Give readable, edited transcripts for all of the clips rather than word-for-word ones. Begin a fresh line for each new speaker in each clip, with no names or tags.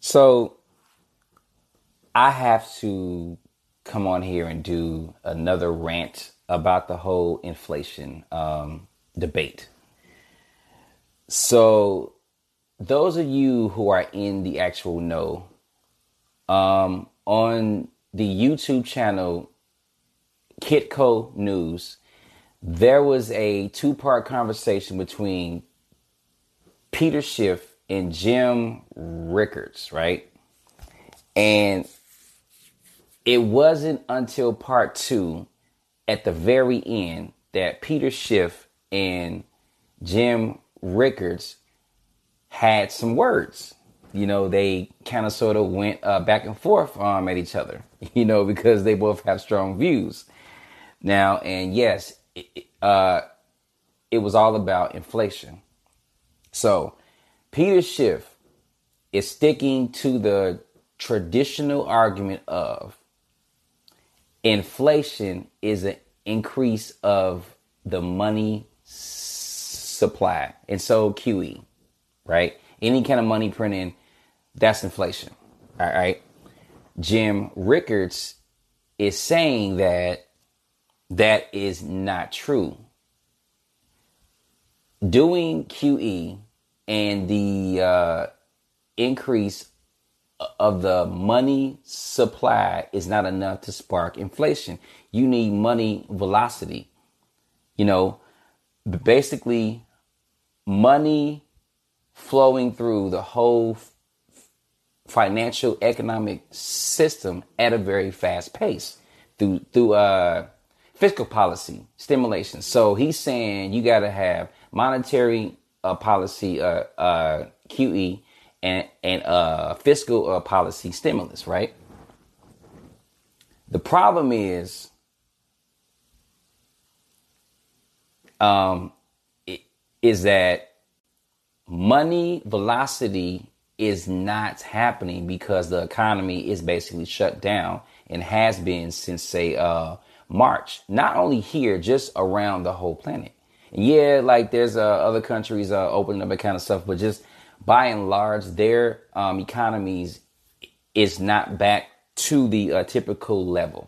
So I have to come on here and do another rant about the whole inflation debate. So those of you who are in the actual know, on the YouTube channel Kitco News, there was a two-part conversation between Peter Schiff and Jim Rickards, right? And it wasn't until part two, at the very end, that Peter Schiff and Jim Rickards had some words. You know, they kind of sort of went back and forth at each other, because they both have strong views. Now, and yes, it was all about inflation. So Peter Schiff is sticking to the traditional argument of inflation is an increase of the money supply. And so QE, right? Any kind of money printing, that's inflation. All right. Jim Rickards is saying that that is not true. Doing QE and the increase of the money supply is not enough to spark inflation. You need money velocity. Basically money flowing through the whole financial economic system at a very fast pace through fiscal policy stimulation. So he's saying you got to have monetary policy, QE, and fiscal policy stimulus, right? The problem is, is that money velocity is not happening because the economy is basically shut down and has been since, say, March. Not only here, just around the whole planet. And yeah, like there's other countries opening up that kind of stuff, but just by and large, their economies is not back to the typical level.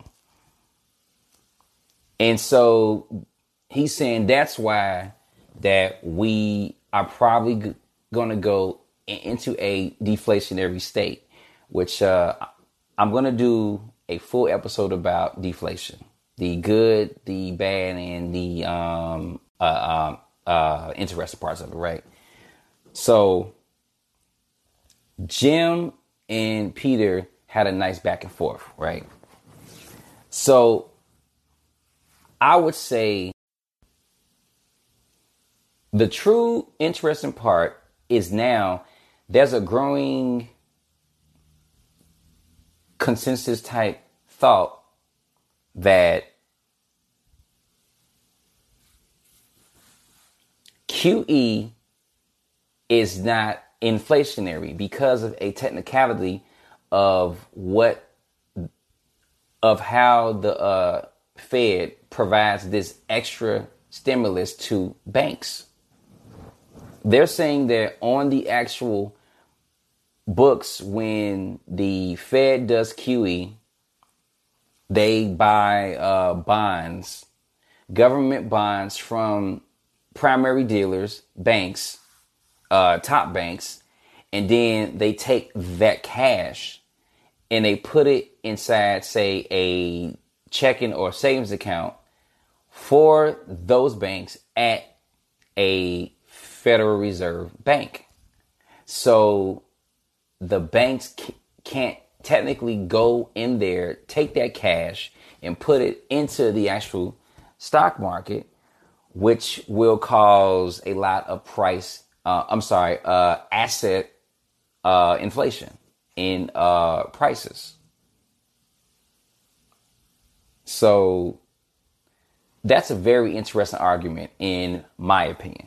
And so he's saying that's why that we are probably going to go into a deflationary state, which I'm going to do a full episode about deflation, the good, the bad, and the interesting parts of it, right? So Jim and Peter had a nice back and forth, right? So I would say the true interesting part is now there's a growing consensus type thought that QE is not inflationary because of a technicality of how the Fed provides this extra stimulus to banks. They're saying that on the actual books, when the Fed does QE, they buy bonds, government bonds from primary dealers, banks, top banks, and then they take that cash and they put it inside, say, a checking or savings account for those banks at a Federal Reserve Bank. So the banks can't technically go in there, take that cash and put it into the actual stock market, which will cause a lot of asset inflation in prices. So that's a very interesting argument, in my opinion,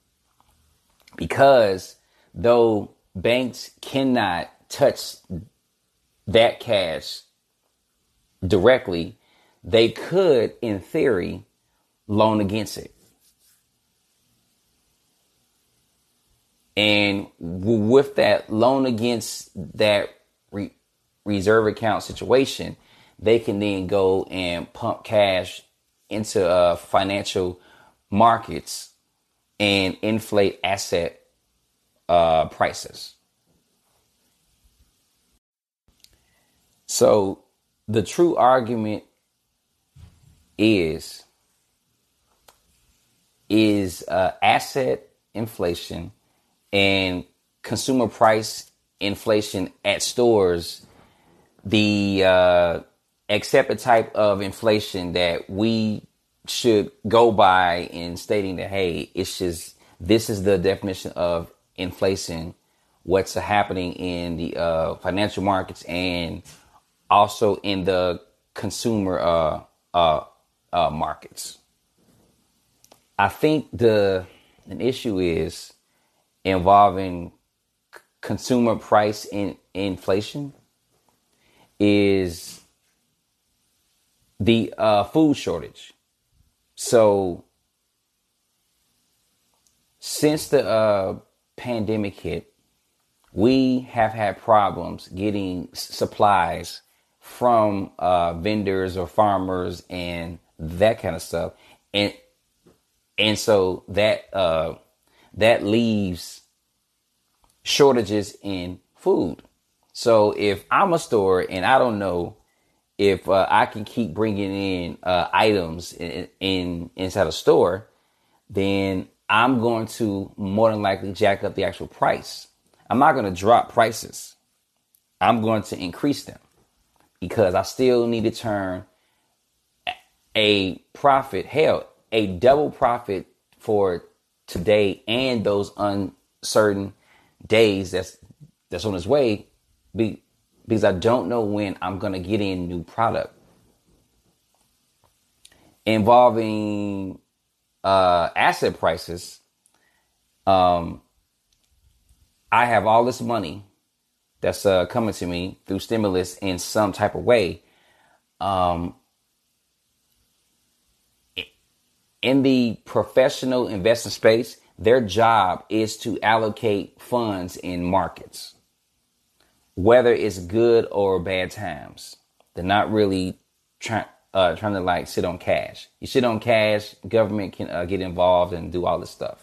because though banks cannot touch that cash directly, they could, in theory, loan against it. And with that loan against that reserve account situation, they can then go and pump cash into financial markets and inflate asset prices. So the true argument is asset inflation and consumer price inflation at stores the accepted type of inflation that we should go by in stating that, hey, it's just, this is the definition of inflation, what's happening in the financial markets and also in the consumer markets. I think an issue is involving consumer price inflation is the food shortage. So since the pandemic hit, we have had problems getting supplies from vendors or farmers and that kind of stuff, and so that leaves shortages in food. So if I'm a store and I don't know if I can keep bringing in items inside a store, then I'm going to more than likely jack up the actual price. I'm not going to drop prices. I'm going to increase them because I still need to turn a profit, hell, a double profit for today and those uncertain days that's on its way, because I don't know when I'm going to get in new product. Involving asset prices, I have all this money that's coming to me through stimulus in some type of way. In the professional investment space, their job is to allocate funds in markets, whether it's good or bad times. They're not really trying to like sit on cash. You sit on cash, government can get involved and do all this stuff.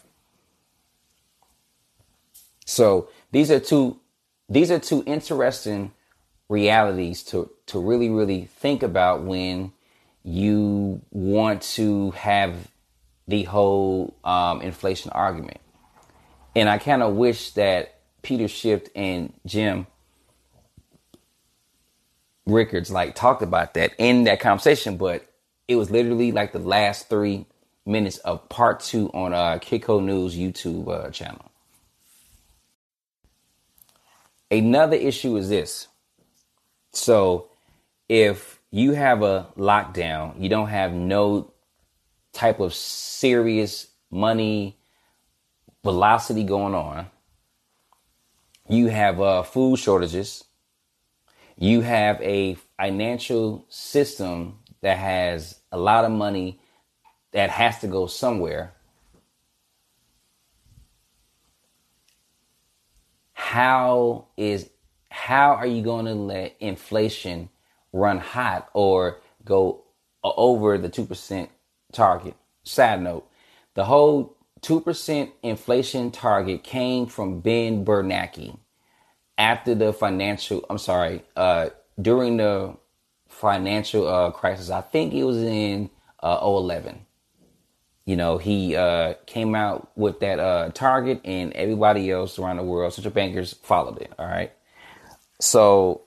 So these are two interesting realities to really, really think about when you want to have the whole inflation argument. And I kind of wish that Peter Schiff and Jim Rickards talked about that in that conversation, but it was literally like the last 3 minutes of part 2 on Kiko News YouTube channel. Another issue is this. So if you have a lockdown, you don't have no type of serious money velocity going on. You have food shortages. You have a financial system that has a lot of money that has to go somewhere. How are you going to let inflation run hot or go over the 2% target? Side note, the whole 2% inflation target came from Ben Bernanke during the financial crisis. I think it was in 2011. He came out with that target, and everybody else around the world, central bankers, followed it. All right. So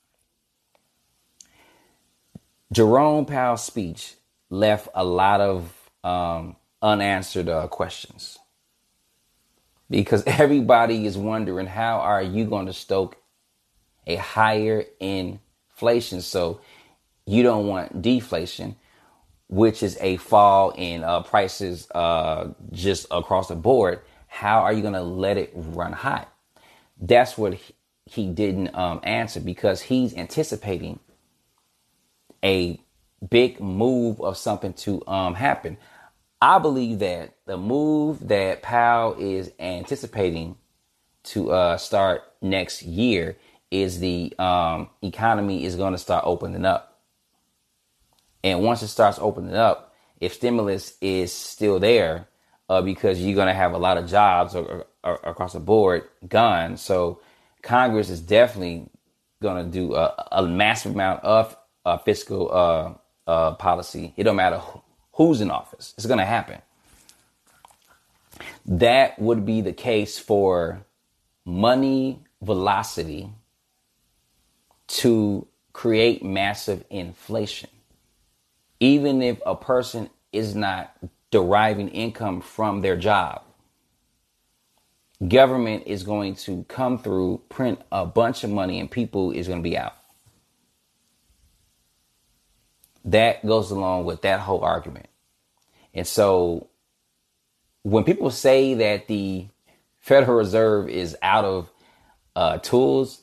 Jerome Powell's speech left a lot of unanswered questions, because everybody is wondering, how are you going to stoke a higher inflation? So you don't want deflation, which is a fall in prices just across the board. How are you going to let it run hot? That's what he didn't answer, because he's anticipating a big move of something to happen. I believe that the move that Powell is anticipating to start next year is the economy is going to start opening up. And once it starts opening up, if stimulus is still there, because you're going to have a lot of jobs or across the board gone. So Congress is definitely going to do a massive amount of fiscal policy. It don't matter who's in office. It's going to happen. That would be the case for money velocity to create massive inflation. Even if a person is not deriving income from their job, government is going to come through, print a bunch of money, and people is going to be out. That goes along with that whole argument. And so when people say that the Federal Reserve is out of tools,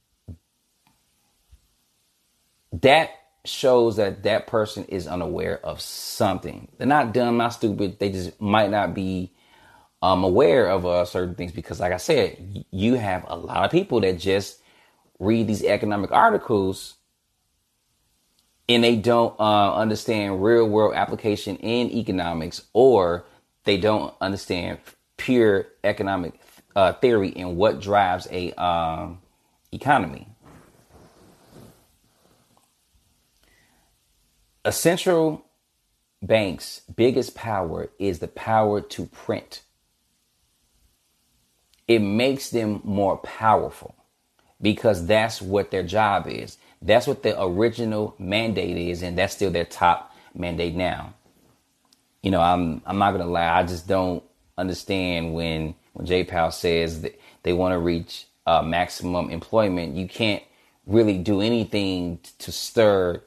that shows that that person is unaware of something. They're not dumb, not stupid. They just might not be aware of certain things, because like I said, you have a lot of people that just read these economic articles and they don't understand real world application in economics, or they don't understand pure economic theory and what drives a economy. A central bank's biggest power is the power to print. It makes them more powerful because that's what their job is. That's what the original mandate is, and that's still their top mandate now. You know, I'm not gonna lie, I just don't understand when Jay Powell says that they want to reach maximum employment. You can't really do anything to stir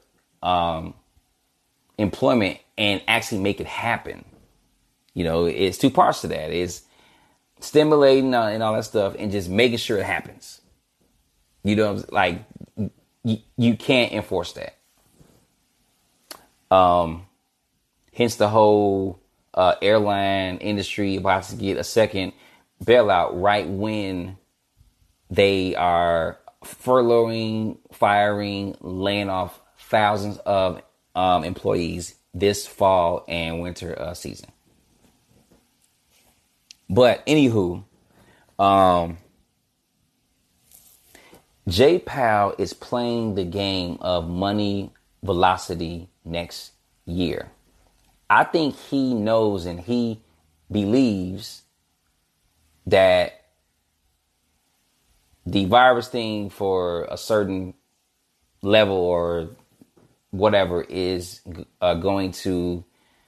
employment and actually make it happen. You know, it's two parts to that. It's stimulating and all that stuff, and just making sure it happens. You know, like you can't enforce that. Hence the whole airline industry about to get a second bailout right when they are furloughing, firing, laying off thousands of employees this fall and winter season. But anywho, Jay Powell is playing the game of money velocity next year. I think he knows and he believes that the virus thing for a certain level or whatever is going to,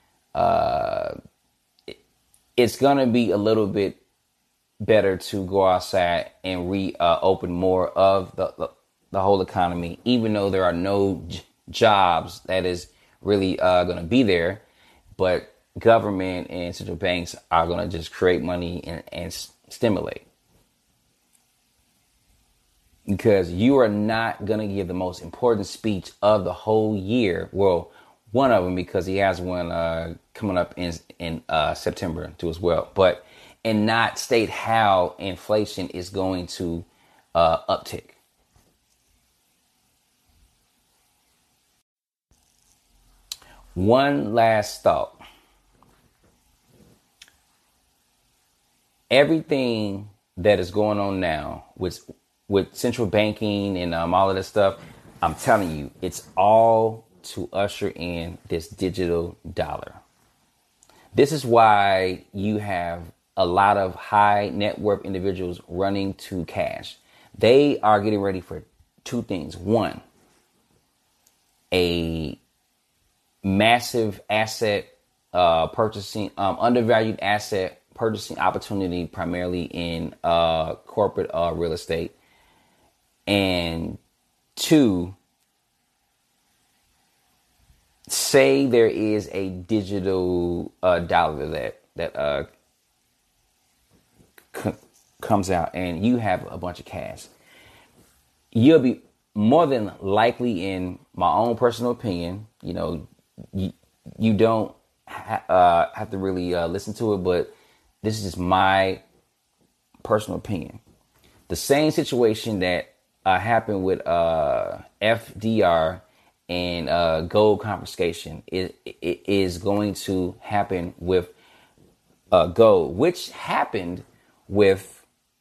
it's going to be a little bit better to go outside and reopen more of the whole economy, even though there are no jobs that is really going to be there. But government and central banks are going to just create money and stimulate. Because you are not going to give the most important speech of the whole year. Well, one of them, because he has one coming up in September too as well. But and not state how inflation is going to uptick. One last thought. Everything that is going on now with central banking and all of this stuff, I'm telling you, it's all to usher in this digital dollar. This is why you have a lot of high net worth individuals running to cash. They are getting ready for two things. One, a massive asset purchasing, undervalued asset purchasing opportunity, primarily in corporate real estate. And two, say there is a digital dollar that comes out and you have a bunch of cash. You'll be more than likely, in my own personal opinion, you know, you don't have to really listen to it, but this is just my personal opinion. the same situation that happened with FDR and gold confiscation is going to happen with gold, which happened with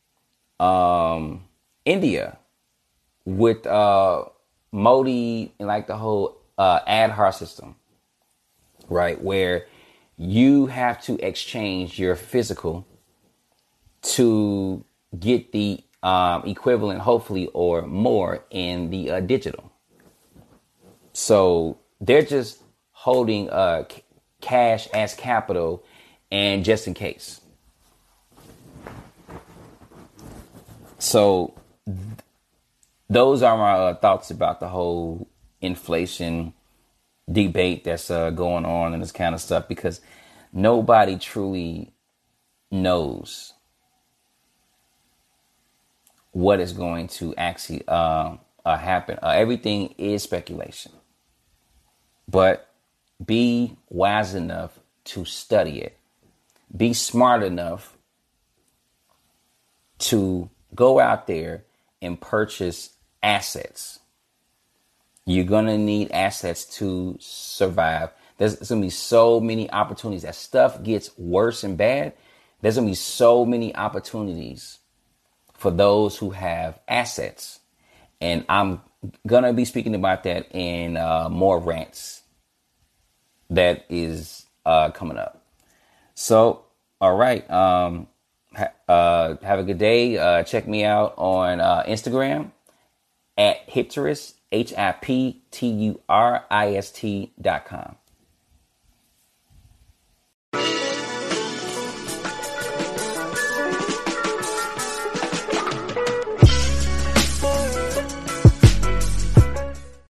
India with Modi and like the whole Aadhaar system, right? Where you have to exchange your physical to get the equivalent, hopefully, or more in the digital. So they're just holding cash as capital and just in case. So those are my thoughts about the whole inflation debate that's going on and this kind of stuff, because nobody truly knows what is going to actually happen. Everything is speculation, but be wise enough to study it. Be smart enough to go out there and purchase assets. You're going to need assets to survive. There's going to be so many opportunities. As stuff gets worse and bad, there's going to be so many opportunities for those who have assets. And I'm going to be speaking about that in more rants that is coming up. So, all right. Have a good day. Check me out on Instagram at Hipturist, HIPTURIST.com.